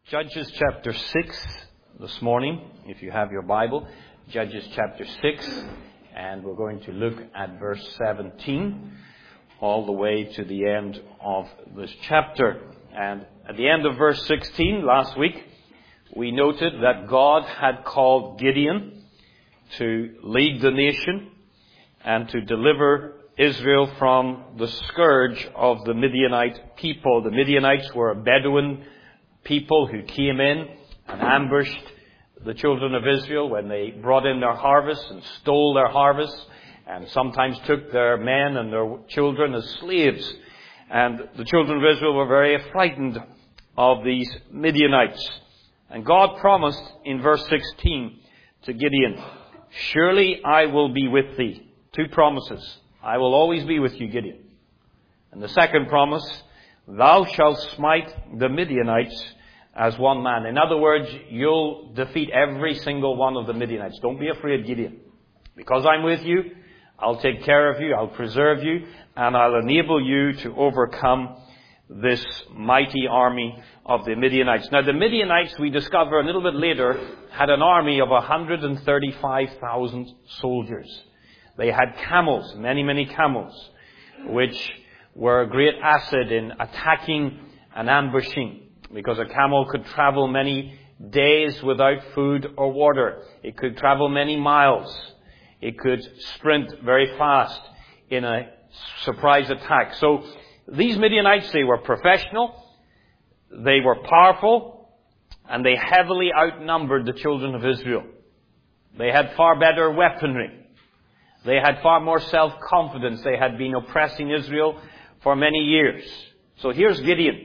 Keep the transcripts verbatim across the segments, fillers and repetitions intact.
Judges chapter six this morning, if you have your Bible. Judges chapter six, and we're going to look at verse seventeen all the way to the end of this chapter. And at the end of verse sixteen, last week, we noted that God had called Gideon to lead the nation and to deliver Israel from the scourge of the Midianite people. The Midianites were a Bedouin people who came in and ambushed the children of Israel when they brought in their harvest and stole their harvest, and sometimes took their men and their children as slaves. And the children of Israel were very frightened of these Midianites. And God promised in verse sixteen to Gideon, "Surely I will be with thee." Two promises. I will always be with you, Gideon. And the second promise, "Thou shalt smite the Midianites as one man." In other words, you'll defeat every single one of the Midianites. Don't be afraid, Gideon. Because I'm with you, I'll take care of you, I'll preserve you, and I'll enable you to overcome this mighty army of the Midianites. Now, the Midianites, we discover a little bit later, had an army of one hundred thirty-five thousand soldiers. They had camels, many, many camels, which were a great asset in attacking and ambushing, because a camel could travel many days without food or water. It could travel many miles. It could sprint very fast in a surprise attack. So these Midianites, they were professional, they were powerful, and they heavily outnumbered the children of Israel. They had far better weaponry. They had far more self-confidence. They had been oppressing Israel for many years. So here's Gideon.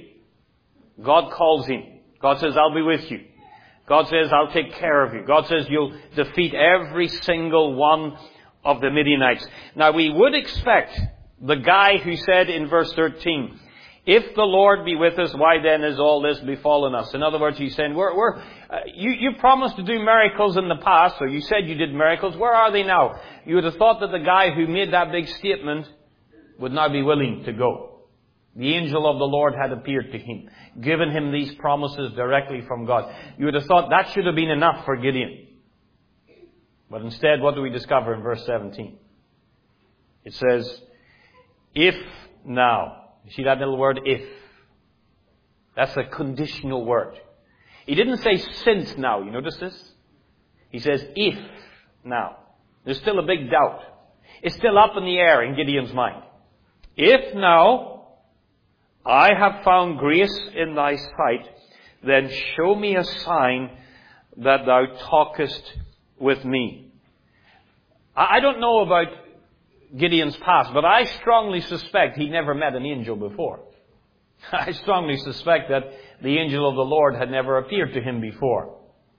God calls him. God says, "I'll be with you." God says, "I'll take care of you." God says, "You'll defeat every single one of the Midianites." Now, we would expect the guy who said in verse thirteen, "If the Lord be with us, why then is all this befallen us?" In other words, he's saying, we're, we're, uh, you, you promised to do miracles in the past, or you said you did miracles. Where are they now? You would have thought that the guy who made that big statement would now be willing to go. The angel of the Lord had appeared to him, given him these promises directly from God. You would have thought that should have been enough for Gideon. But instead, what do we discover in verse seventeen? It says, "If now." You see that little word, if? That's a conditional word. He didn't say since now. You notice this? He says if now. There's still a big doubt. It's still up in the air in Gideon's mind. "If now I have found grace in thy sight, then show me a sign that thou talkest with me." I don't know about Gideon's past, but I strongly suspect he never met an angel before. I strongly suspect that the angel of the Lord had never appeared to him before.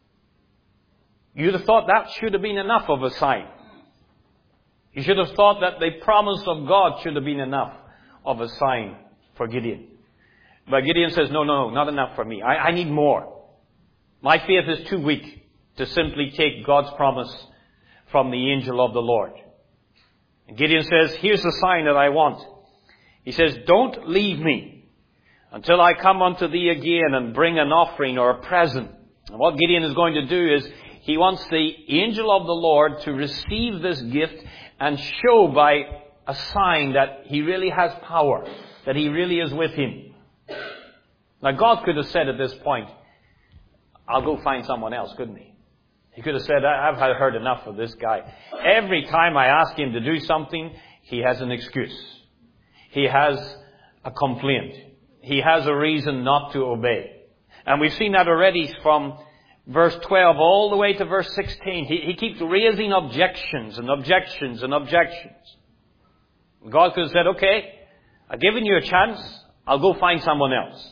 You'd have thought that should have been enough of a sign. You should have thought that the promise of God should have been enough of a sign for Gideon. But Gideon says, no, no, no, not enough for me. I, I need more. My faith is too weak to simply take God's promise from the angel of the Lord. And Gideon says, here's the sign that I want. He says, "Don't leave me until I come unto thee again and bring an offering or a present." And what Gideon is going to do is he wants the angel of the Lord to receive this gift and show by a sign that he really has power, that he really is with him. Now, God could have said at this point, "I'll go find someone else," couldn't he? He could have said, "I've heard enough of this guy. Every time I ask him to do something, he has an excuse. He has a complaint. He has a reason not to obey." And we've seen that already from verse twelve all the way to verse sixteen. He, he keeps raising objections and objections and objections. God could have said, "Okay, I've given you a chance. I'll go find someone else."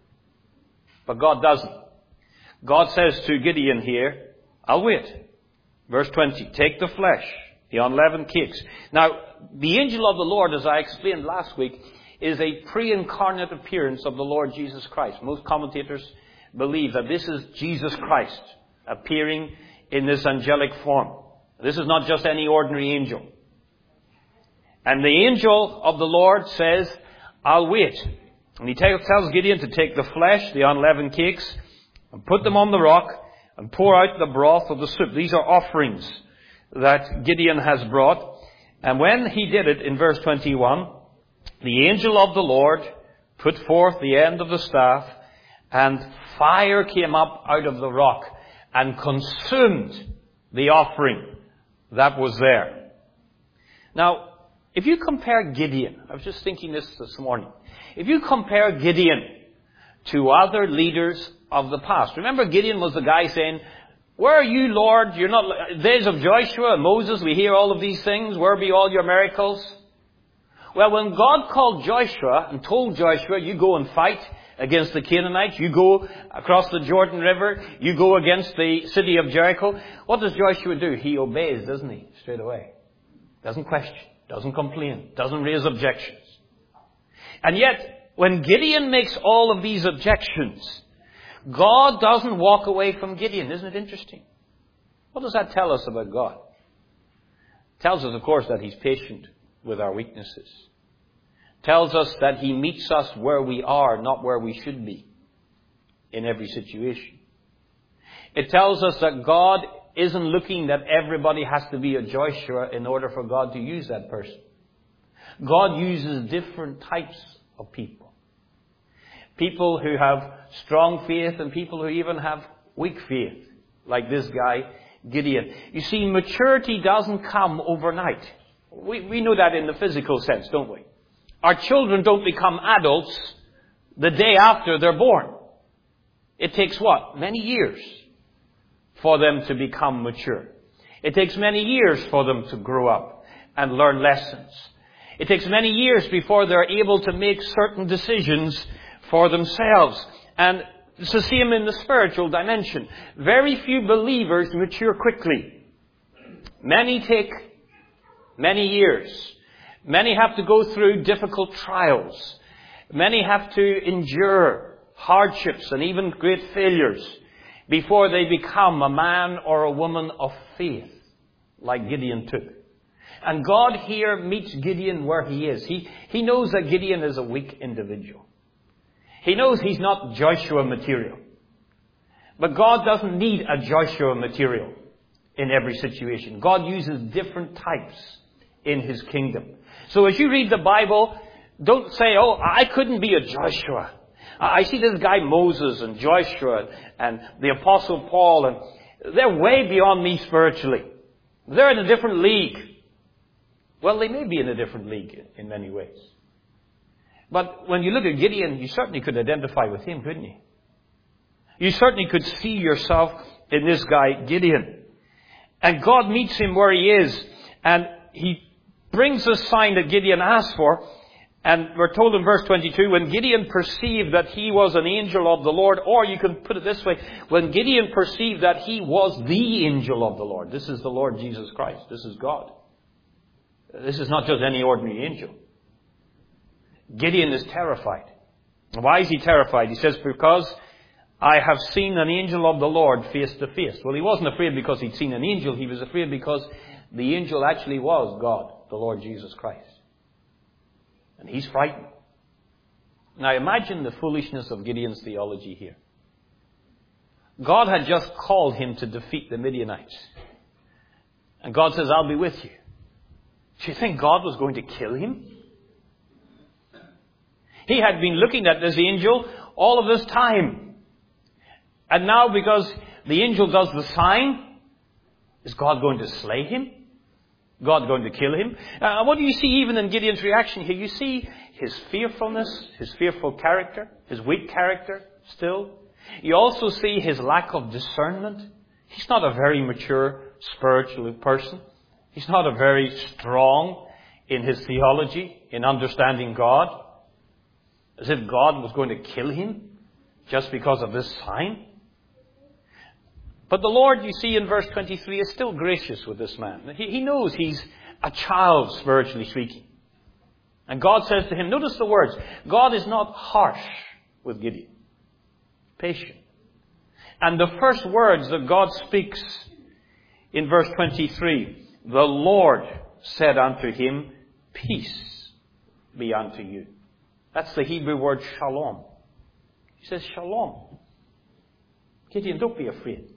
But God doesn't. God says to Gideon here, "I'll wait." Verse twenty, "Take the flesh, the unleavened cakes." Now, the angel of the Lord, as I explained last week, is a pre-incarnate appearance of the Lord Jesus Christ. Most commentators believe that this is Jesus Christ appearing in this angelic form. This is not just any ordinary angel. And the angel of the Lord says, "I'll wait." And he tells Gideon to take the flesh, the unleavened cakes, and put them on the rock and pour out the broth of the soup. These are offerings that Gideon has brought. And when he did it, in verse twenty-one, the angel of the Lord put forth the end of the staff, and fire came up out of the rock and consumed the offering that was there. Now, if you compare Gideon, I was just thinking this this morning. If you compare Gideon to other leaders of the past. Remember, Gideon was the guy saying, "Where are you, Lord? You're not, days of Joshua and Moses, we hear all of these things. Where be all your miracles?" Well, when God called Joshua and told Joshua, "You go and fight against the Canaanites, you go across the Jordan River, you go against the city of Jericho," what does Joshua do? He obeys, doesn't he? Straight away. Doesn't question, doesn't complain, doesn't raise objections. And yet, when Gideon makes all of these objections, God doesn't walk away from Gideon. Isn't it interesting? What does that tell us about God? It tells us, of course, that He's patient with our weaknesses. It tells us that He meets us where we are, not where we should be, in every situation. It tells us that God isn't looking that everybody has to be a Joshua in order for God to use that person. God uses different types of people. People who have strong faith and people who even have weak faith, like this guy, Gideon. You see, maturity doesn't come overnight. We, we know that in the physical sense, don't we? Our children don't become adults the day after they're born. It takes what? Many years for them to become mature. It takes many years for them to grow up and learn lessons. It takes many years before they're able to make certain decisions for themselves. And it's the same in the spiritual dimension. Very few believers mature quickly. Many take many years. Many have to go through difficult trials. Many have to endure hardships and even great failures before they become a man or a woman of faith, like Gideon took. And God here meets Gideon where he is. He, he knows that Gideon is a weak individual. He knows he's not Joshua material. But God doesn't need a Joshua material in every situation. God uses different types in His kingdom. So as you read the Bible, don't say, "Oh, I couldn't be a Joshua. I see this guy Moses and Joshua and the Apostle Paul, and they're way beyond me spiritually. They're in a different league." Well, they may be in a different league in many ways. But when you look at Gideon, you certainly could identify with him, couldn't you? You certainly could see yourself in this guy, Gideon. And God meets him where he is, and He brings the sign that Gideon asked for. And we're told in verse twenty-two, when Gideon perceived that he was an angel of the Lord, or you can put it this way, when Gideon perceived that he was the angel of the Lord. This is the Lord Jesus Christ. This is God. This is not just any ordinary angel. Gideon is terrified. Why is he terrified? He says, "Because I have seen an angel of the Lord face to face." Well, he wasn't afraid because he'd seen an angel. He was afraid because the angel actually was God, the Lord Jesus Christ. And he's frightened. Now imagine the foolishness of Gideon's theology here. God had just called him to defeat the Midianites. And God says, "I'll be with you." Do you think God was going to kill him? He had been looking at this angel all of this time. And now because the angel does the sign, is God going to slay him? God going to kill him? Uh, what do you see even in Gideon's reaction here? You see his fearfulness, his fearful character, his weak character still. You also see his lack of discernment. He's not a very mature spiritual person. He's not a very strong in his theology, in understanding God. As if God was going to kill him just because of this sign. But the Lord, you see in verse twenty-three, is still gracious with this man. He, he knows he's a child, spiritually speaking. And God says to him, notice the words, God is not harsh with Gideon. Patient. And the first words that God speaks in verse twenty-three, the Lord said unto him, peace be unto you. That's the Hebrew word shalom. He says shalom. Gideon, don't be afraid.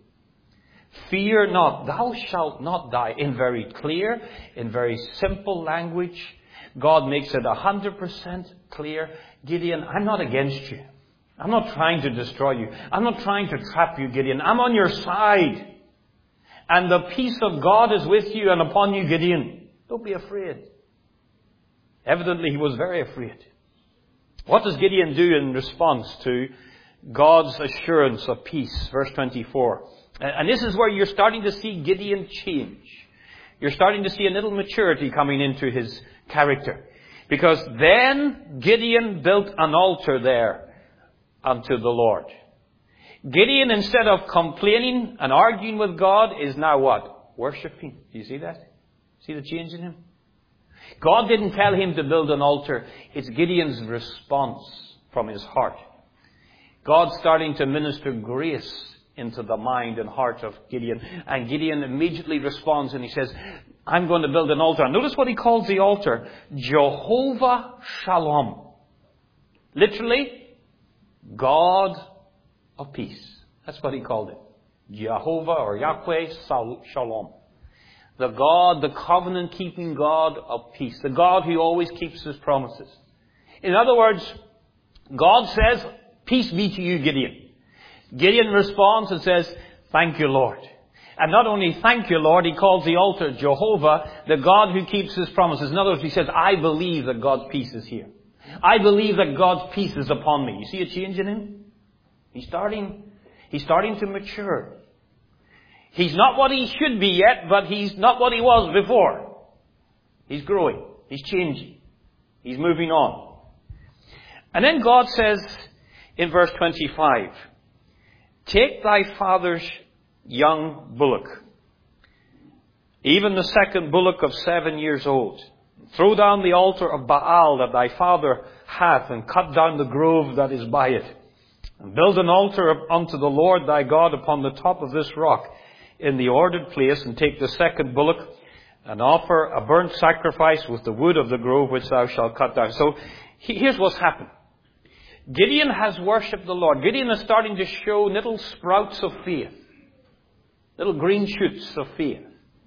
Fear not, thou shalt not die. In very clear, in very simple language, God makes it one hundred percent clear. Gideon, I'm not against you. I'm not trying to destroy you. I'm not trying to trap you, Gideon. I'm on your side. And the peace of God is with you and upon you, Gideon. Don't be afraid. Evidently, he was very afraid. What does Gideon do in response to God's assurance of peace? Verse twenty-four. And this is where you're starting to see Gideon change. You're starting to see a little maturity coming into his character. Because then Gideon built an altar there unto the Lord. Gideon, instead of complaining and arguing with God, is now what? Worshipping. Do you see that? See the change in him? God didn't tell him to build an altar. It's Gideon's response from his heart. God's starting to minister grace into the mind and heart of Gideon. And Gideon immediately responds and he says, I'm going to build an altar. And notice what he calls the altar. Jehovah Shalom. Literally, God of peace. That's what he called it. Jehovah or Yahweh Shalom. The God, the covenant-keeping God of peace. The God who always keeps his promises. In other words, God says, peace be to you, Gideon. Gideon responds and says, thank you, Lord. And not only thank you, Lord, he calls the altar Jehovah, the God who keeps his promises. In other words, he says, I believe that God's peace is here. I believe that God's peace is upon me. You see a change in him? He's starting, he's starting to mature. He's not what he should be yet, but he's not what he was before. He's growing. He's changing. He's moving on. And then God says in verse twenty-five, take thy father's young bullock, even the second bullock of seven years old. Throw down the altar of Baal that thy father hath, and cut down the grove that is by it. And build an altar unto the Lord thy God upon the top of this rock in the ordered place, and take the second bullock, and offer a burnt sacrifice with the wood of the grove which thou shalt cut down. So here's what's happened. Gideon has worshipped the Lord. Gideon is starting to show little sprouts of faith. Little green shoots of faith.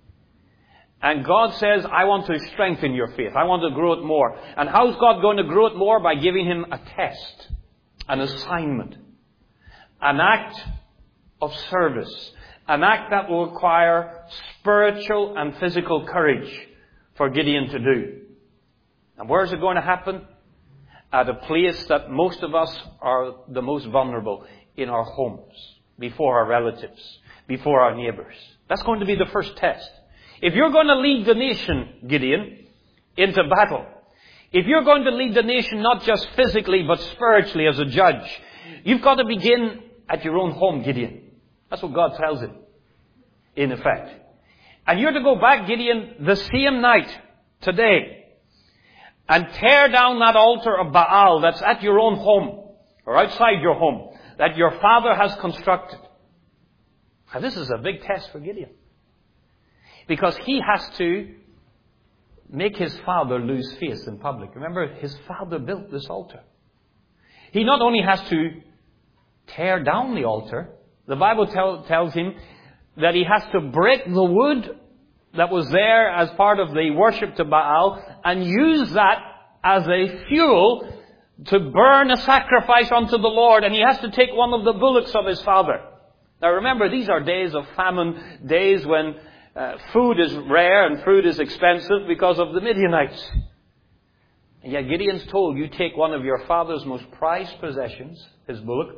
And God says, I want to strengthen your faith. I want to grow it more. And how's God going to grow it more? By giving him a test, an assignment, an act of service, an act that will require spiritual and physical courage for Gideon to do. And where is it going to happen? At a place that most of us are the most vulnerable, in our homes, before our relatives, before our neighbors. That's going to be the first test. If you're going to lead the nation, Gideon, into battle, if you're going to lead the nation not just physically but spiritually as a judge, you've got to begin at your own home, Gideon. That's what God tells him, in effect. And you're to go back, Gideon, the same night, today, and tear down that altar of Baal that's at your own home, or outside your home, that your father has constructed. Now, this is a big test for Gideon. Because he has to make his father lose face in public. Remember, his father built this altar. He not only has to tear down the altar, the Bible tell, tells him that he has to break the wood that was there as part of the worship to Baal and use that as a fuel to burn a sacrifice unto the Lord. And he has to take one of the bullocks of his father. Now remember, these are days of famine, days when uh, food is rare and food is expensive because of the Midianites. And yet Gideon's told, you take one of your father's most prized possessions, his bullock.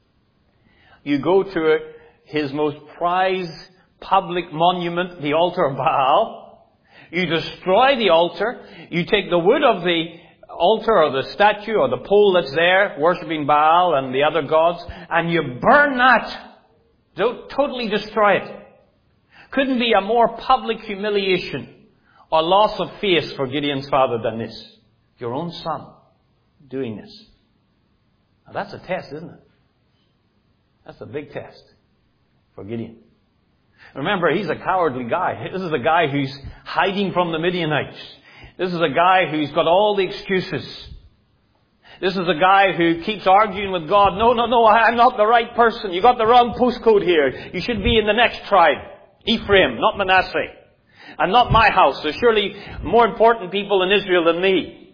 You go to his most prized public monument, the altar of Baal. You destroy the altar. You take the wood of the altar or the statue or the pole that's there, worshipping Baal and the other gods, and you burn that. Don't totally destroy it. Couldn't be a more public humiliation or loss of face for Gideon's father than this. Your own son doing this. Now that's a test, isn't it? That's a big test for Gideon. Remember, he's a cowardly guy. This is a guy who's hiding from the Midianites. This is a guy who's got all the excuses. This is a guy who keeps arguing with God. No, no, no, I'm not the right person. You got the wrong postcode here. You should be in the next tribe. Ephraim, not Manasseh. And not my house. There's surely more important people in Israel than me.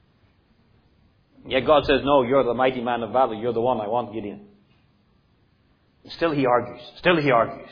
Yet God says, no, you're the mighty man of valor. You're the one I want, Gideon. Still he argues. Still he argues.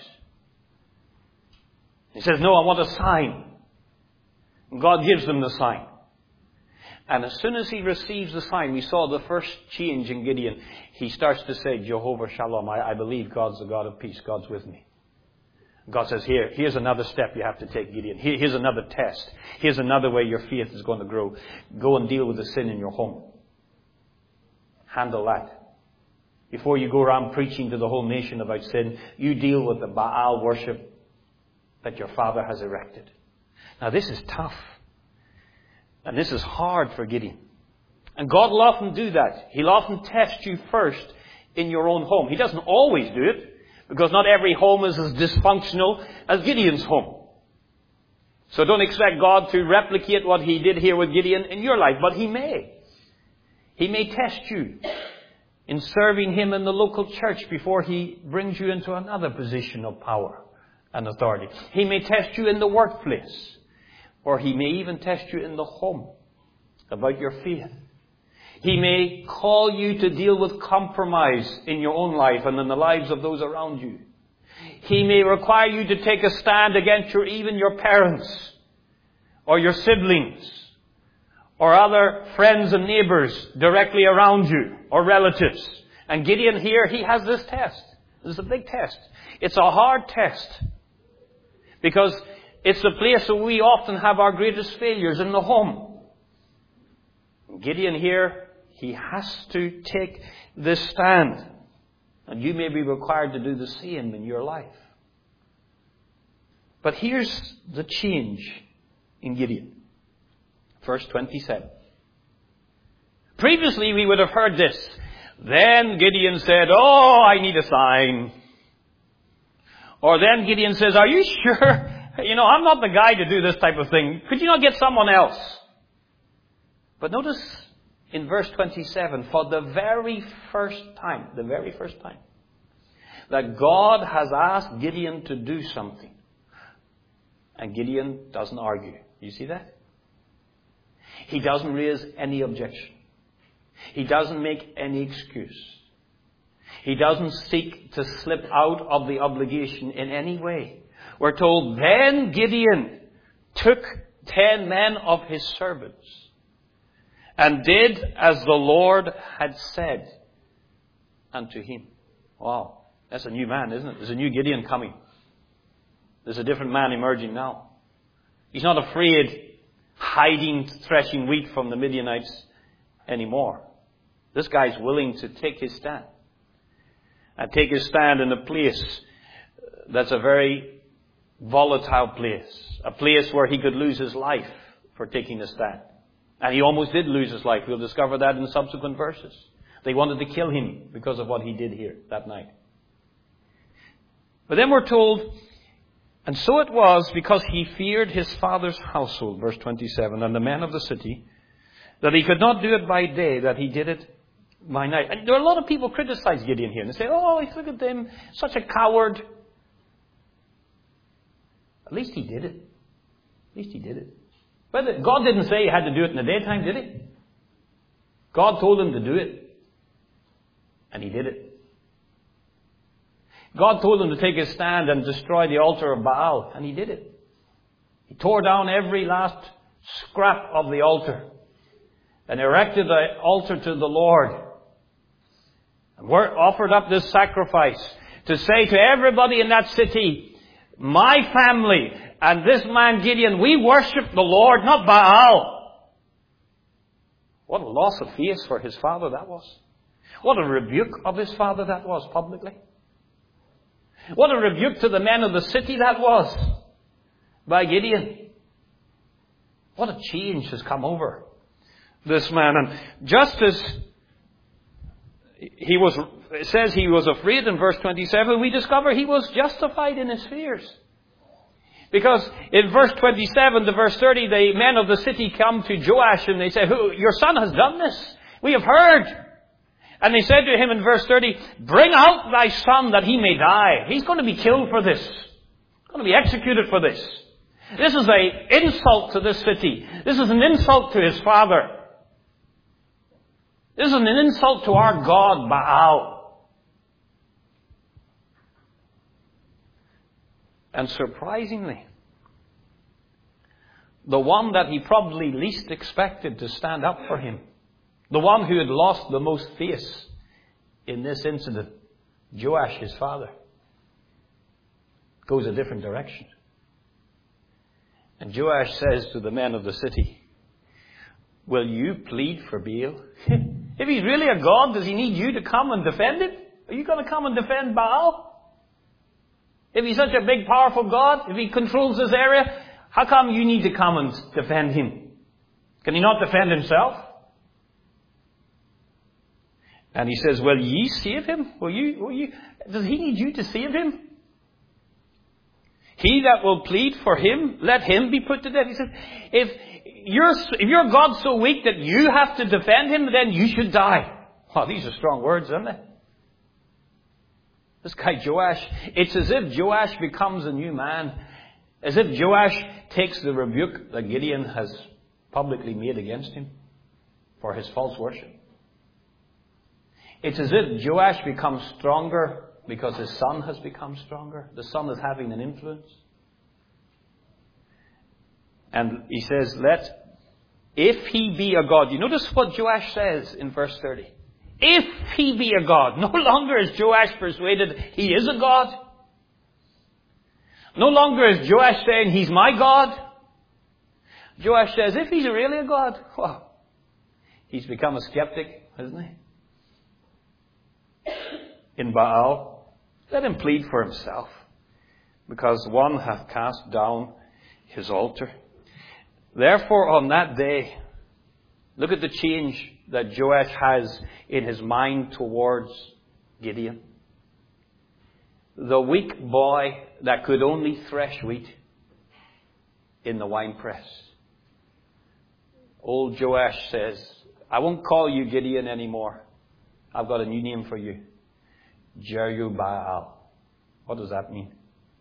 He says, no, I want a sign. And God gives them the sign. And as soon as he receives the sign, we saw the first change in Gideon. He starts to say, Jehovah Shalom. I, I believe God's the God of peace. God's with me. God says, here, here's another step you have to take, Gideon. Here, here's another test. Here's another way your faith is going to grow. Go and deal with the sin in your home. Handle that. Before you go around preaching to the whole nation about sin, you deal with the Baal worship that your father has erected. Now this is tough. And this is hard for Gideon. And God will often do that. He'll often test you first in your own home. He doesn't always do it, because not every home is as dysfunctional as Gideon's home. So don't expect God to replicate what he did here with Gideon in your life, but he may. He may test you in serving him in the local church before he brings you into another position of power and authority. He may test you in the workplace. Or he may even test you in the home about your faith. He may call you to deal with compromise in your own life and in the lives of those around you. He may require you to take a stand against your, even your parents or your siblings or other friends and neighbors directly around you or relatives. And Gideon here, he has this test. This is a big test. It's a hard test because it's the place where we often have our greatest failures, in the home. Gideon here, he has to take this stand. And you may be required to do the same in your life. But here's the change in Gideon. Verse twenty-seven. Previously we would have heard this. Then Gideon said, oh, I need a sign. Or then Gideon says, are you sure? You know, I'm not the guy to do this type of thing. Could you not get someone else? But notice in verse twenty-seven, for the very first time, the very first time, that God has asked Gideon to do something. And Gideon doesn't argue. You see that? He doesn't raise any objection. He doesn't make any excuse. He doesn't seek to slip out of the obligation in any way. We're told, then Gideon took ten men of his servants and did as the Lord had said unto him. Wow, that's a new man, isn't it? There's a new Gideon coming. There's a different man emerging now. He's not afraid, hiding, threshing wheat from the Midianites anymore. This guy's willing to take his stand. And take his stand in a place that's a very volatile place. A place where he could lose his life for taking a stand. And he almost did lose his life. We'll discover that in subsequent verses. They wanted to kill him because of what he did here that night. But then we're told, and so it was because he feared his father's household, verse twenty-seven, and the men of the city, that he could not do it by day, that he did it by night. And there are a lot of people criticize Gideon here. And they say, oh, look at him, such a coward. At least he did it. At least he did it. But God didn't say he had to do it in the daytime, did he? God told him to do it. And he did it. God told him to take his stand and destroy the altar of Baal. And he did it. He tore down every last scrap of the altar. And erected an altar to the Lord. And offered up this sacrifice to say to everybody in that city, my family and this man Gideon, we worship the Lord, not Baal. What a loss of faith for his father that was. What a rebuke of his father that was publicly. What a rebuke to the men of the city that was by Gideon. What a change has come over this man. And just as he was, it says he was afraid in verse twenty-seven, we discover he was justified in his fears. Because in verse twenty-seven to verse thirty, the men of the city come to Joash and they say, Who, your son has done this. We have heard. And they said to him in verse thirty, bring out thy son that he may die. He's going to be killed for this. He's going to be executed for this. This is an insult to this city. This is an insult to his father. This is an insult to our God, Baal. And surprisingly, the one that he probably least expected to stand up for him, the one who had lost the most face in this incident, Joash, his father, goes a different direction. And Joash says to the men of the city, will you plead for Baal? If he's really a god, does he need you to come and defend him? Are you going to come and defend Baal? If he's such a big, powerful god, if he controls this area, how come you need to come and defend him? Can he not defend himself? And he says, will ye save him? Will you, will you, does he need you to save him? He that will plead for him, let him be put to death. He says, if you're, if your God's so weak that you have to defend him, then you should die. Oh, these are strong words, aren't they? This guy Joash, it's as if Joash becomes a new man. As if Joash takes the rebuke that Gideon has publicly made against him for his false worship. It's as if Joash becomes stronger because his son has become stronger. The son is having an influence. And he says, let, if he be a god. You notice what Joash says in verse thirty. If he be a god. No longer is Joash persuaded he is a god. No longer is Joash saying he's my God. Joash says, if he's really a god, well, he's become a skeptic, hasn't he? In Baal, let him plead for himself, because one hath cast down his altar. Therefore, on that day, look at the change that Joash has in his mind towards Gideon. The weak boy that could only thresh wheat in the winepress. Old Joash says, I won't call you Gideon anymore. I've got a new name for you. Jerubbaal. What does that mean?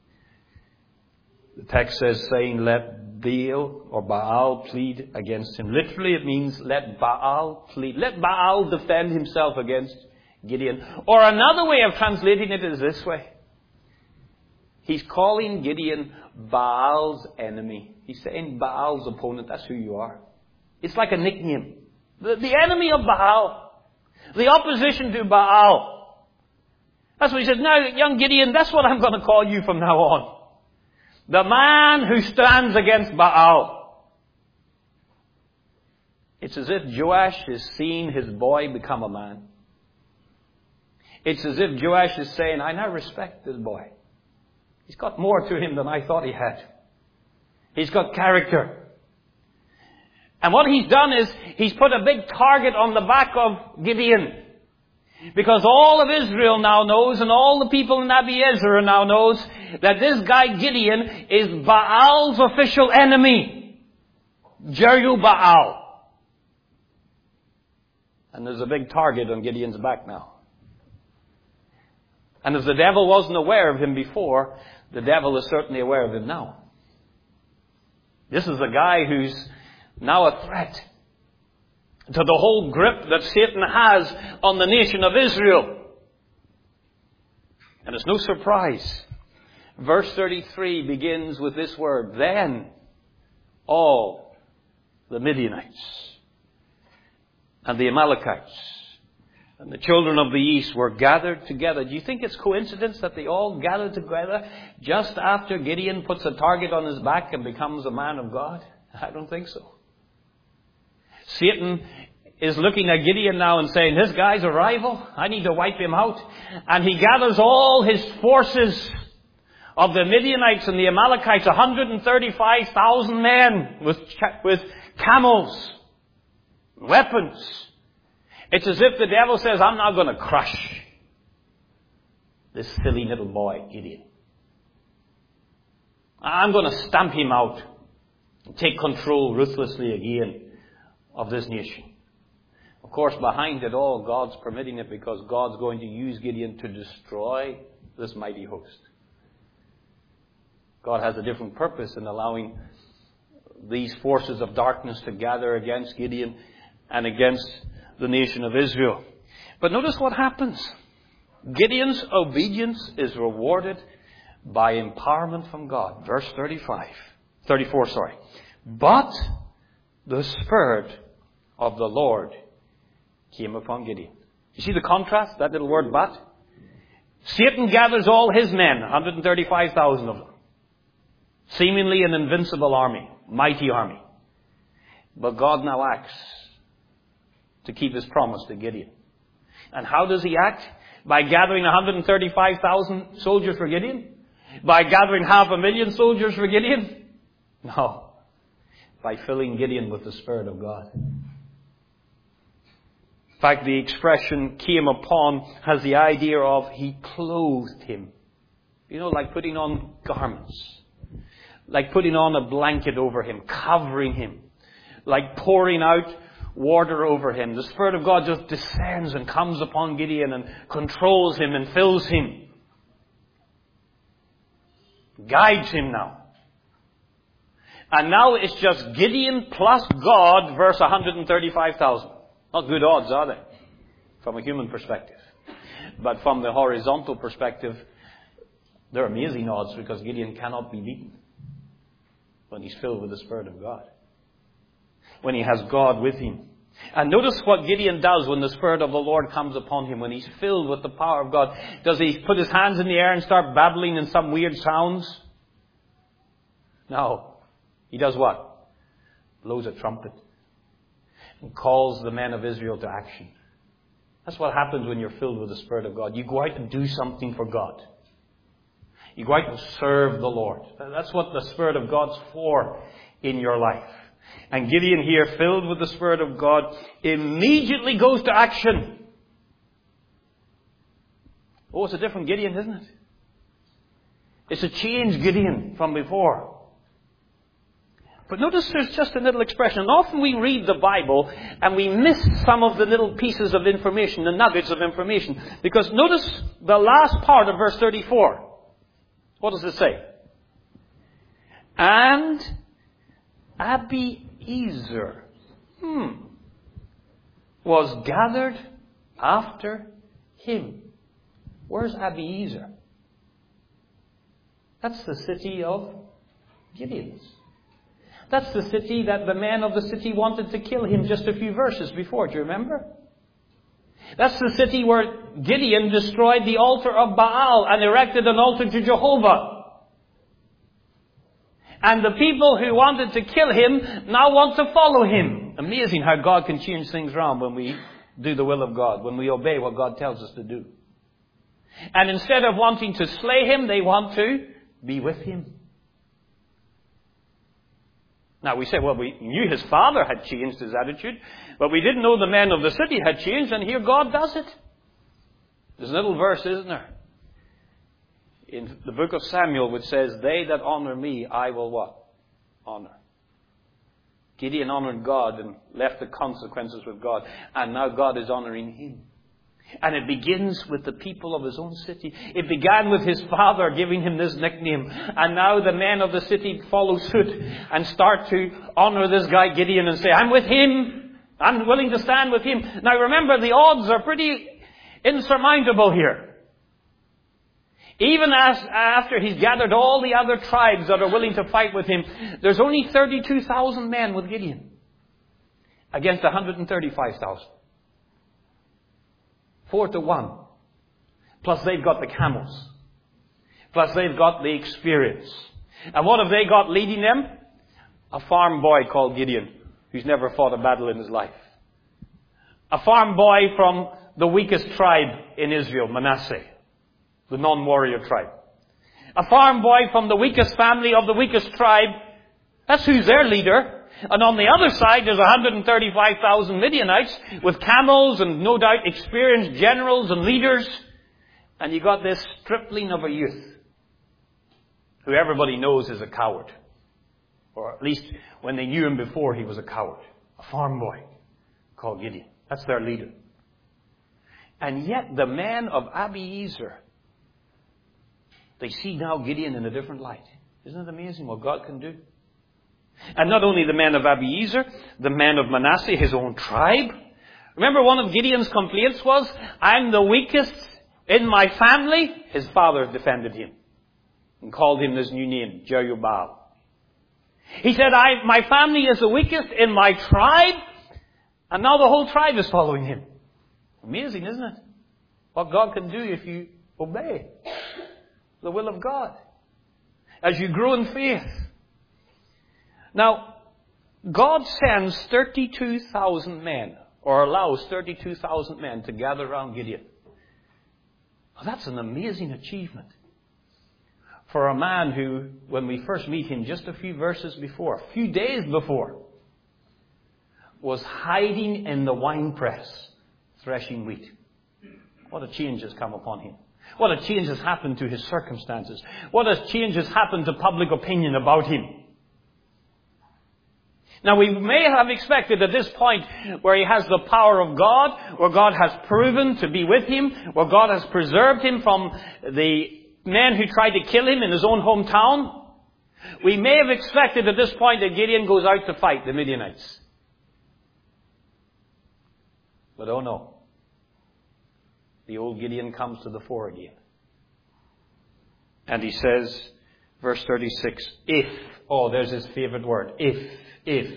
The text says, saying, let Baal or Baal plead against him. Literally it means, let Baal plead. Let Baal defend himself against Gideon. Or another way of translating it is this way. He's calling Gideon Baal's enemy. He's saying Baal's opponent. That's who you are. It's like a nickname. The, the enemy of Baal. The opposition to Baal. That's what he says. Now, young Gideon, that's what I'm going to call you from now on. The man who stands against Baal. It's as if Joash has seen his boy become a man. It's as if Joash is saying, I now respect this boy. He's got more to him than I thought he had. He's got character. And what he's done is, he's put a big target on the back of Gideon. Because all of Israel now knows, and all the people in Abiezer now knows, that this guy Gideon is Baal's official enemy. Jerubbaal. And there's a big target on Gideon's back now. And if the devil wasn't aware of him before, the devil is certainly aware of him now. This is a guy who's now a threat to the whole grip that Satan has on the nation of Israel. And it's no surprise. Verse thirty-three begins with this word, then all the Midianites and the Amalekites and the children of the east were gathered together. Do you think it's coincidence that they all gathered together just after Gideon puts a target on his back and becomes a man of God? I don't think so. Satan is looking at Gideon now and saying, this guy's a rival. I need to wipe him out. And he gathers all his forces of the Midianites and the Amalekites, one hundred thirty-five thousand men with, with camels, weapons. It's as if the devil says, I'm not going to crush this silly little boy, Gideon. I'm going to stamp him out and take control ruthlessly again of this nation. course, behind it all, God's permitting it because God's going to use Gideon to destroy this mighty host. God has a different purpose in allowing these forces of darkness to gather against Gideon and against the nation of Israel. But notice what happens. Gideon's obedience is rewarded by empowerment from God. Verse thirty-five, thirty-four, sorry. But the Spirit of the Lord came upon Gideon. You see the contrast, that little word but? Satan gathers all his men, one hundred thirty-five thousand of them. Seemingly an invincible army, mighty army. But God now acts to keep his promise to Gideon. And how does he act? By gathering one hundred thirty-five thousand soldiers for Gideon? By gathering half a million soldiers for Gideon? No. By filling Gideon with the Spirit of God. In fact, the expression came upon has the idea of he clothed him. You know, like putting on garments. Like putting on a blanket over him, covering him. Like pouring out water over him. The Spirit of God just descends and comes upon Gideon and controls him and fills him. Guides him now. And now it's just Gideon plus God versus one hundred thirty-five thousand. Not good odds, are they? From a human perspective. But from the horizontal perspective, they're amazing odds because Gideon cannot be beaten when he's filled with the Spirit of God. When he has God with him. And notice what Gideon does when the Spirit of the Lord comes upon him. When he's filled with the power of God. Does he put his hands in the air and start babbling in some weird sounds? No. He does what? Blows a trumpet. And calls the men of Israel to action. That's what happens when you're filled with the Spirit of God. You go out and do something for God. You go out and serve the Lord. That's what the Spirit of God's for in your life. And Gideon here, filled with the Spirit of God, immediately goes to action. Oh, it's a different Gideon, isn't it? It's a changed Gideon from before. But notice there's just a little expression. And often we read the Bible and we miss some of the little pieces of information, the nuggets of information. Because notice the last part of verse thirty-four. What does it say? And Abiezer hmm, was gathered after him. Where's Abiezer? That's the city of Gideon's. That's the city that the men of the city wanted to kill him just a few verses before. Do you remember? That's the city where Gideon destroyed the altar of Baal and erected an altar to Jehovah. And the people who wanted to kill him now want to follow him. Amazing how God can change things around when we do the will of God, when we obey what God tells us to do. And instead of wanting to slay him, they want to be with him. Now we say, well, we knew his father had changed his attitude, but we didn't know the men of the city had changed, and here God does it. There's a little verse, isn't there? In the book of Samuel, which says, they that honor me, I will what? Honor. Gideon honored God and left the consequences with God, and now God is honoring him. And it begins with the people of his own city. It began with his father giving him this nickname. And now the men of the city follow suit and start to honor this guy Gideon and say, I'm with him. I'm willing to stand with him. Now remember, the odds are pretty insurmountable here. Even as after he's gathered all the other tribes that are willing to fight with him, there's only thirty-two thousand men with Gideon against one hundred thirty-five thousand. Four to one. Plus they've got the camels. Plus they've got the experience. And what have they got leading them? A farm boy called Gideon, who's never fought a battle in his life. A farm boy from the weakest tribe in Israel, Manasseh, the non-warrior tribe. A farm boy from the weakest family of the weakest tribe. That's who's their leader. And on the other side, there's one hundred thirty-five thousand Midianites with camels and no doubt experienced generals and leaders. And you got this stripling of a youth who everybody knows is a coward. Or at least when they knew him before, he was a coward. A farm boy called Gideon. That's their leader. And yet the men of Abiezer, they see now Gideon in a different light. Isn't it amazing what God can do? And not only the men of Abiezer, the men of Manasseh, his own tribe. Remember, one of Gideon's complaints was, I'm the weakest in my family. His father defended him and called him this new name, Jerubbaal. He said, I, my family is the weakest in my tribe. And now the whole tribe is following him. Amazing, isn't it? What God can do if you obey the will of God. As you grow in faith. Now, God sends thirty-two thousand men, or allows thirty-two thousand men to gather around Gideon. Well, that's an amazing achievement. For a man who, when we first meet him just a few verses before, a few days before, was hiding in the winepress, threshing wheat. What a change has come upon him. What a change has happened to his circumstances. What a change has happened to public opinion about him. Now, we may have expected at this point where he has the power of God, where God has proven to be with him, where God has preserved him from the men who tried to kill him in his own hometown. We may have expected at this point that Gideon goes out to fight the Midianites. But oh no. The old Gideon comes to the fore again. And he says, verse thirty-six, if, oh, there's his favorite word, if, if.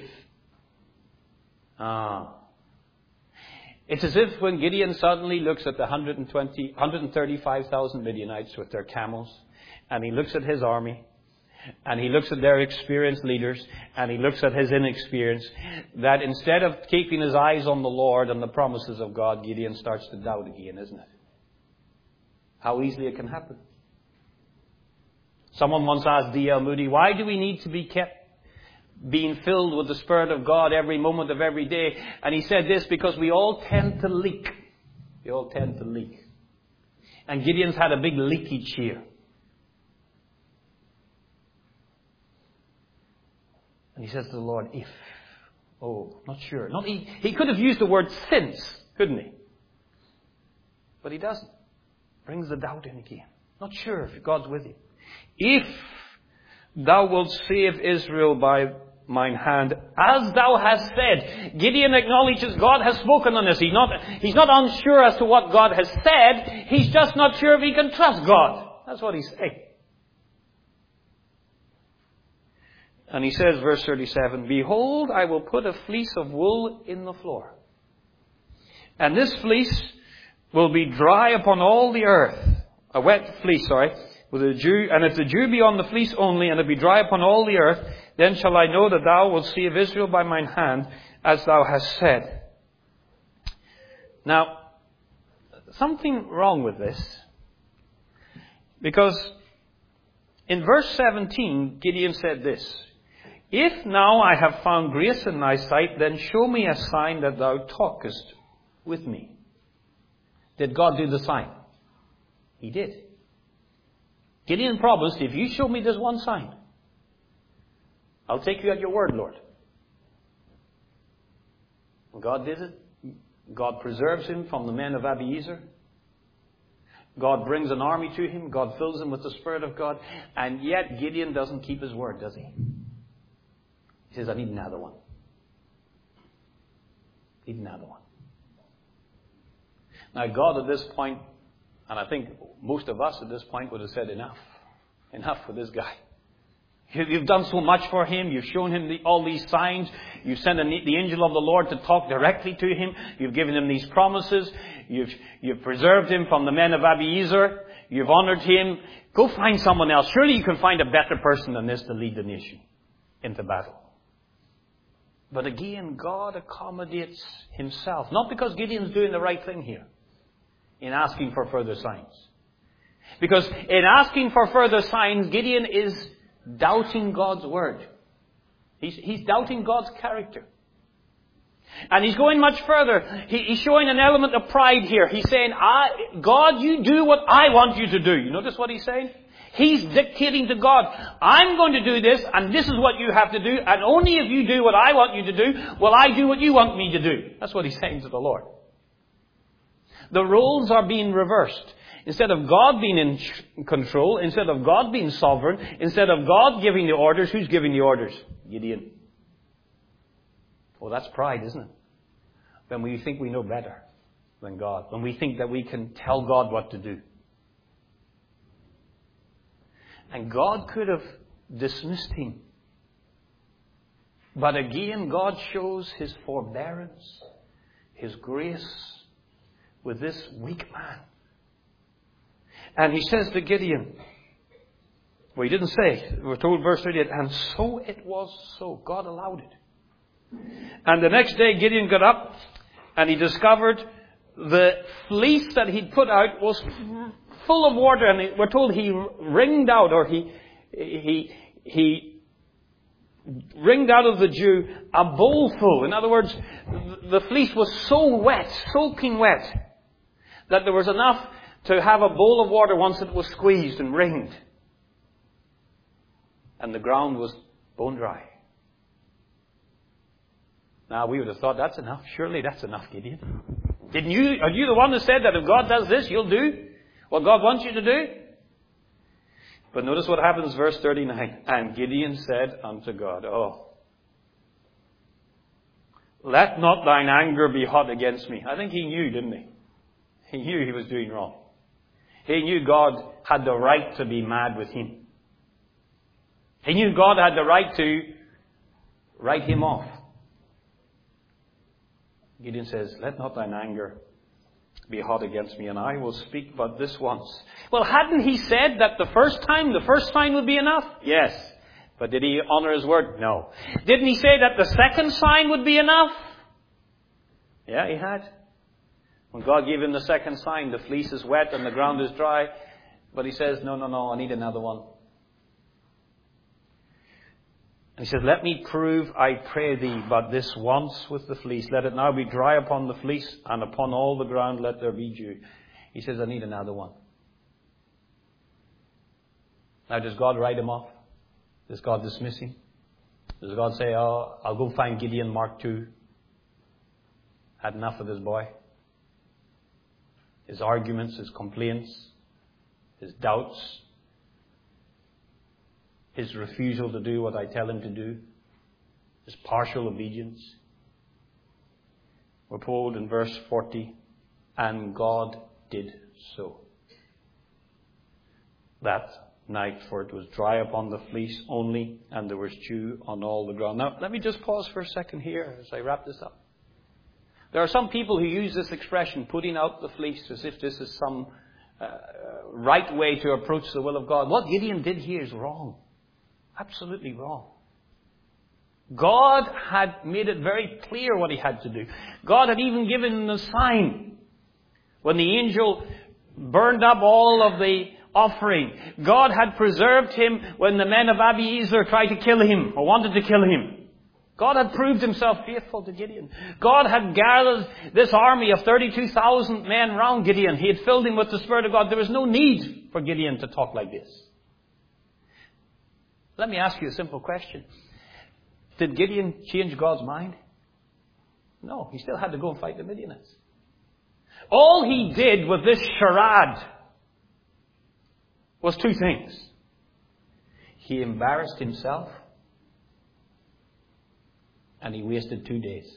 Ah. It's as if when Gideon suddenly looks at the one hundred twenty, one hundred thirty-five thousand Midianites with their camels, and he looks at his army, and he looks at their experienced leaders, and he looks at his inexperience, that instead of keeping his eyes on the Lord and the promises of God, Gideon starts to doubt again, isn't it? How easily it can happen. Someone once asked D L Moody, why do we need to be kept being filled with the Spirit of God every moment of every day? And he said this, because we all tend to leak. We all tend to leak. And Gideon's had a big leakage here. And he says to the Lord, if. Oh, not sure. Not he, he could have used the word since, couldn't he? But he doesn't. Brings the doubt in again. Not sure if God's with you. If thou wilt save Israel by mine hand, as thou hast said. Gideon acknowledges God has spoken on this. He's not, he's not unsure as to what God has said. He's just not sure if he can trust God. That's what he's saying. And he says, verse thirty-seven, behold, I will put a fleece of wool in the floor. And this fleece will be dry upon all the earth. A wet fleece, sorry. With a dew, and if the dew be on the fleece only, and it be dry upon all the earth, then shall I know that thou wilt save Israel by mine hand, as thou hast said. Now, something wrong with this. Because in verse seventeen, Gideon said this, if now I have found grace in thy sight, then show me a sign that thou talkest with me. Did God do the sign? He did. Gideon promised, if you show me this one sign, I'll take you at your word, Lord. God did it. God preserves him from the men of Abiezer. God brings an army to him. God fills him with the Spirit of God. And yet Gideon doesn't keep his word, does he? He says, I need another one. I need another one. Now God at this point, and I think most of us at this point would have said, enough. Enough for this guy. You've done so much for him. You've shown him the, all these signs. You've sent the angel of the Lord to talk directly to him. You've given him these promises. You've, you've preserved him from the men of Abiezer. You've honored him. Go find someone else. Surely you can find a better person than this to lead the nation into battle. But again, God accommodates himself. Not because Gideon's doing the right thing here in asking for further signs. Because in asking for further signs, Gideon is doubting God's word. He's, he's doubting God's character. And he's going much further. He, he's showing an element of pride here. He's saying, I, God, you do what I want you to do. You notice what he's saying? He's dictating to God, I'm going to do this, and this is what you have to do, and only if you do what I want you to do, will I do what you want me to do. That's what he's saying to the Lord. The roles are being reversed. Instead of God being in control, instead of God being sovereign, instead of God giving the orders, who's giving the orders? Gideon. Well, that's pride, isn't it? When we think we know better than God. When we think that we can tell God what to do. And God could have dismissed him. But again, God shows his forbearance, his grace with this weak man. And he says to Gideon, well, he didn't say, we're told verse thirty-eight, and so it was so. God allowed it. And the next day Gideon got up and he discovered the fleece that he'd put out was full of water, and we're told he wringed out, or he he he wringed out of the dew a bowl full. In other words, the fleece was so wet, soaking wet, that there was enough to have a bowl of water once it was squeezed and wringed. And the ground was bone dry. Now, we would have thought, that's enough. Surely that's enough, Gideon. Didn't you, are you the one who said that if God does this, you'll do what God wants you to do? But notice what happens, verse thirty-nine. And Gideon said unto God, oh, let not thine anger be hot against me. I think he knew, didn't he? He knew he was doing wrong. He knew God had the right to be mad with him. He knew God had the right to write him off. Gideon says, let not thine anger be hot against me, and I will speak but this once. Well, hadn't he said that the first time, the first sign would be enough? Yes. But did he honor his word? No. Didn't he say that the second sign would be enough? Yeah, he had. When God gave him the second sign, the fleece is wet and the ground is dry. But he says, no, no, no, I need another one. And he says, let me prove, I pray thee, but this once with the fleece. Let it now be dry upon the fleece, and upon all the ground let there be dew. He says, I need another one. Now, does God write him off? Does God dismiss him? Does God say, oh, I'll go find Gideon Mark two? Had enough of this boy? His arguments, his complaints, his doubts, his refusal to do what I tell him to do, his partial obedience. We're told in verse forty, and God did so. That night, for it was dry upon the fleece only, and there was dew on all the ground. Now, let me just pause for a second here as I wrap this up. There are some people who use this expression, putting out the fleece, as if this is some uh, right way to approach the will of God. What Gideon did here is wrong. Absolutely wrong. God had made it very clear what he had to do. God had even given him a sign. When the angel burned up all of the offering, God had preserved him when the men of Abiezer tried to kill him or wanted to kill him. God had proved himself faithful to Gideon. God had gathered this army of thirty-two thousand men round Gideon. He had filled him with the Spirit of God. There was no need for Gideon to talk like this. Let me ask you a simple question. Did Gideon change God's mind? No, he still had to go and fight the Midianites. All he did with this charade was two things. He embarrassed himself, and he wasted two days.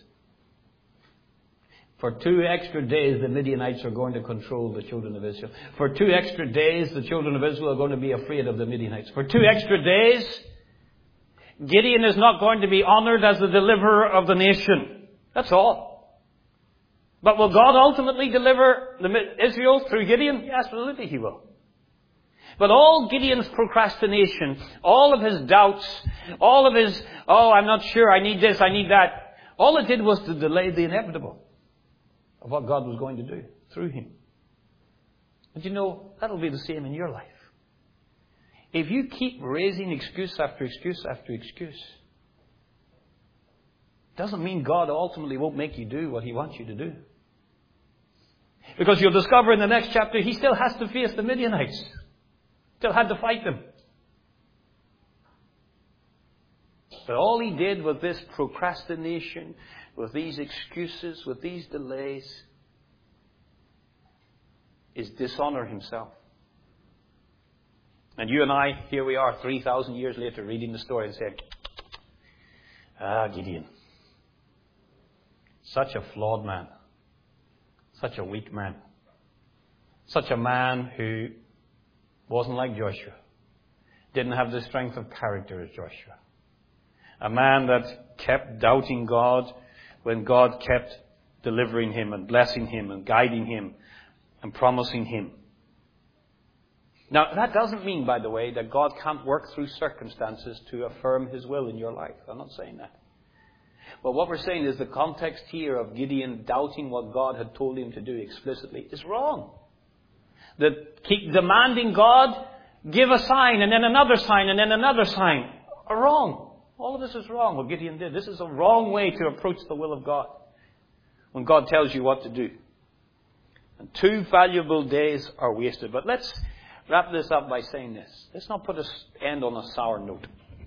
For two extra days, the Midianites are going to control the children of Israel. For two extra days, the children of Israel are going to be afraid of the Midianites. For two extra days, Gideon is not going to be honored as the deliverer of the nation. That's all. But will God ultimately deliver the Israel through Gideon? Yes, absolutely he will. But all Gideon's procrastination, all of his doubts, all of his, oh, I'm not sure, I need this, I need that, all it did was to delay the inevitable of what God was going to do through him. And you know, that'll be the same in your life. If you keep raising excuse after excuse after excuse, doesn't mean God ultimately won't make you do what He wants you to do. Because you'll discover in the next chapter, He still has to face the Midianites. Still had to fight them. But all He did with this procrastination, with these excuses, with these delays, is dishonor Himself. And you and I, here we are three thousand years later reading the story and saying, ah, Gideon. Such a flawed man. Such a weak man. Such a man who wasn't like Joshua. Didn't have the strength of character as Joshua. A man that kept doubting God when God kept delivering him and blessing him and guiding him and promising him. Now, that doesn't mean, by the way, that God can't work through circumstances to affirm His will in your life. I'm not saying that. But what we're saying is the context here of Gideon doubting what God had told him to do explicitly is wrong. That keep demanding God, give a sign, and then another sign, and then another sign, are wrong. All of this is wrong, what Gideon did. This is a wrong way to approach the will of God when God tells you what to do. And two valuable days are wasted. But let's wrap this up by saying this. Let's not put an end on a sour note.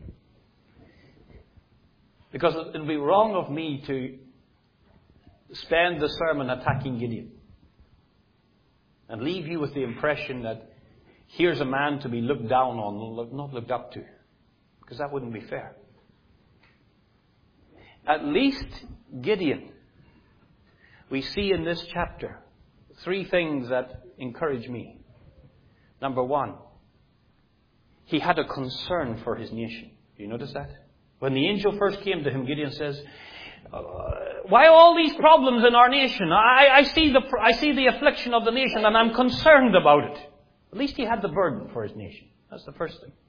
Because it would be wrong of me to spend the sermon attacking Gideon and leave you with the impression that here's a man to be looked down on, not looked up to. Because that wouldn't be fair. At least Gideon, we see in this chapter three things that encourage me. Number one, he had a concern for his nation. Do you notice that? When the angel first came to him, Gideon says, uh, why all these problems in our nation? I, I, see the, I see the affliction of the nation and I'm concerned about it. At least he had the burden for his nation. That's the first thing.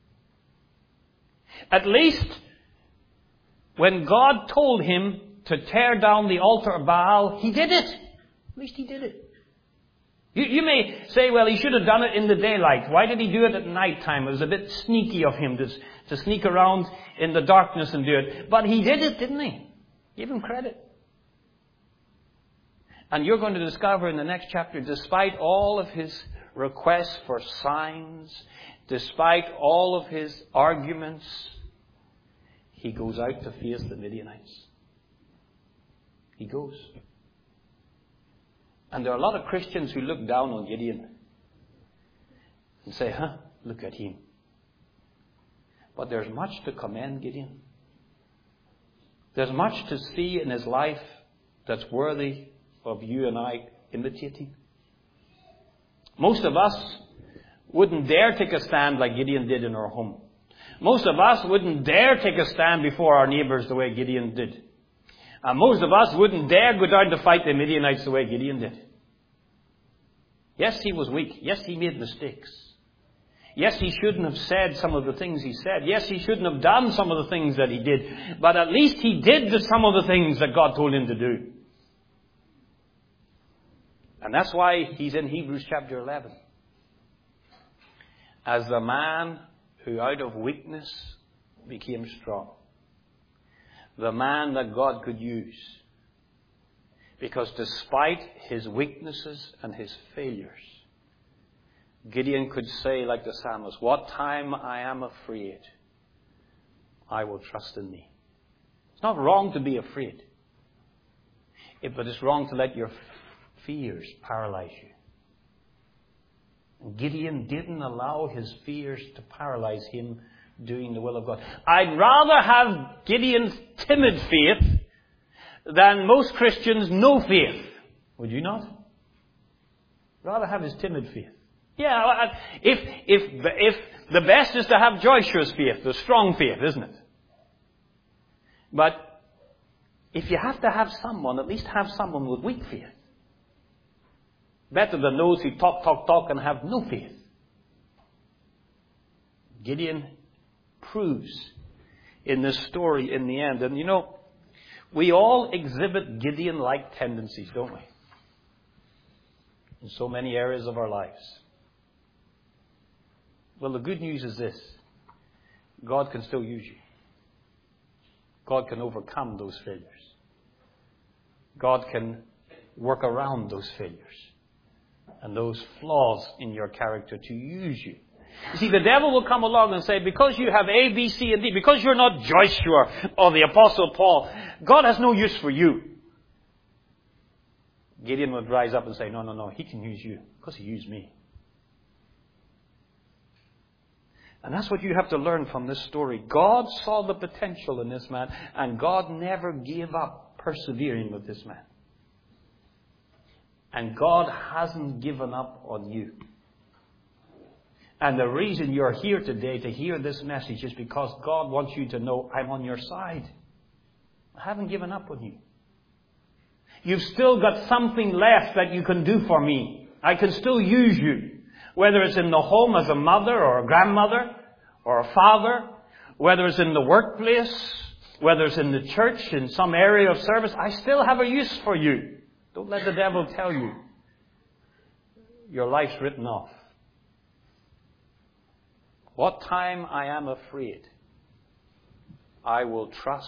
At least when God told him to tear down the altar of Baal, he did it. At least he did it. You, you may say, well, he should have done it in the daylight. Why did he do it at night time? It was a bit sneaky of him to, to sneak around in the darkness and do it. But he did it, didn't he? Give him credit. And you're going to discover in the next chapter, despite all of his requests for signs, despite all of his arguments, he goes out to face the Midianites. He goes. And there are a lot of Christians who look down on Gideon and say, huh, look at him. But there's much to commend Gideon. There's much to see in his life that's worthy of you and I imitating. Most of us wouldn't dare take a stand like Gideon did in our home. Most of us wouldn't dare take a stand before our neighbours the way Gideon did. And most of us wouldn't dare go down to fight the Midianites the way Gideon did. Yes, he was weak. Yes, he made mistakes. Yes, he shouldn't have said some of the things he said. Yes, he shouldn't have done some of the things that he did. But at least he did some of the things that God told him to do. And that's why he's in Hebrews chapter eleven. As the man who out of weakness became strong. The man that God could use. Because despite his weaknesses and his failures, Gideon could say like the psalmist, what time I am afraid, I will trust in thee. It's not wrong to be afraid. But it's wrong to let your fears paralyze you. And Gideon didn't allow his fears to paralyze him doing the will of God. I'd rather have Gideon's timid faith than most Christians' no faith. Would you not? Rather have his timid faith. Yeah, if, if, if the best is to have Joshua's faith, the strong faith, isn't it? But if you have to have someone, at least have someone with weak faith. Better than those who talk, talk, talk and have no faith. Gideon proves in this story in the end. And you know, we all exhibit Gideon-like tendencies, don't we? In so many areas of our lives. Well, the good news is this. God can still use you. God can overcome those failures. God can work around those failures and those flaws in your character to use you. You see, the devil will come along and say, because you have A, B, C, and D, because you're not Joshua or the Apostle Paul, God has no use for you. Gideon would rise up and say, no, no, no, he can use you because he used me. And that's what you have to learn from this story. God saw the potential in this man, and God never gave up persevering with this man. And God hasn't given up on you. And the reason you're here today to hear this message is because God wants you to know, I'm on your side. I haven't given up on you. You've still got something left that you can do for me. I can still use you. Whether it's in the home as a mother or a grandmother or a father, whether it's in the workplace, whether it's in the church, in some area of service, I still have a use for you. Don't let the devil tell you your life's written off. What time I am afraid, I will trust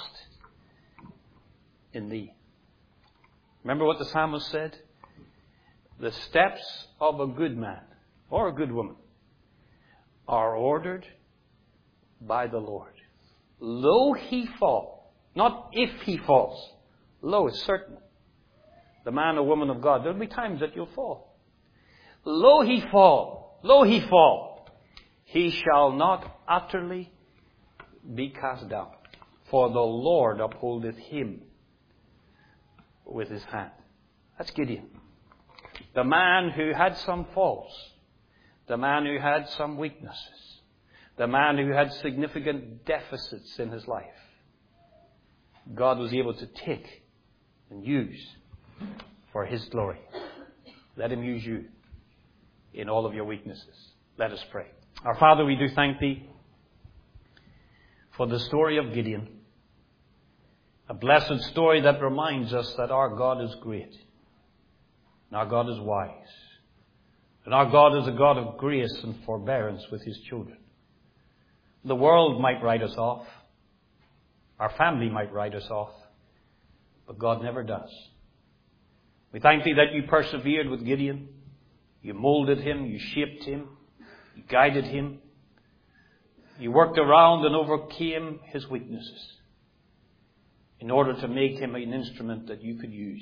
in thee. Remember what the psalmist said? The steps of a good man or a good woman are ordered by the Lord. Lo he fall, not if he falls. Lo is certain. The man or woman of God, there'll be times that you'll fall. Lo he fall, lo he fall. He shall not utterly be cast down. For the Lord upholdeth him with his hand. That's Gideon. The man who had some faults. The man who had some weaknesses. The man who had significant deficits in his life. God was able to take and use for his glory. Let him use you in all of your weaknesses. Let us pray. Our Father, we do thank thee for the story of Gideon. A blessed story that reminds us that our God is great. And our God is wise. And our God is a God of grace and forbearance with his children. The world might write us off. Our family might write us off. But God never does. We thank thee that you persevered with Gideon. You molded him. You shaped him. You guided him. You worked around and overcame his weaknesses in order to make him an instrument that you could use.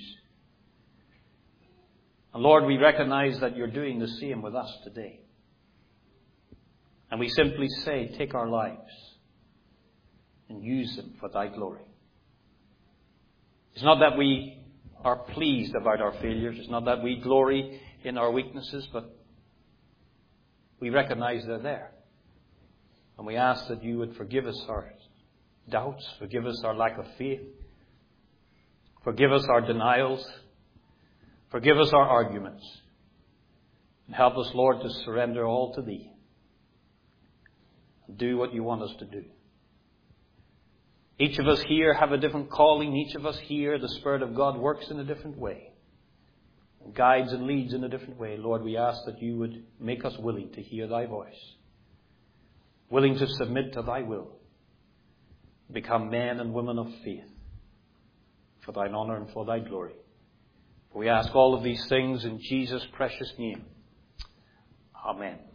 And Lord, we recognize that you're doing the same with us today. And we simply say, take our lives and use them for thy glory. It's not that we are pleased about our failures. It's not that we glory in our weaknesses, but we recognize they're there. And we ask that you would forgive us our doubts, forgive us our lack of faith, forgive us our denials, forgive us our arguments, and help us, Lord, to surrender all to thee. Do what you want us to do. Each of us here have a different calling. Each of us here, the Spirit of God works in a different way. Guides and leads in a different way. Lord, we ask that you would make us willing to hear thy voice. Willing to submit to thy will. Become men and women of faith. For thine honor and for thy glory. For we ask all of these things in Jesus' precious name. Amen.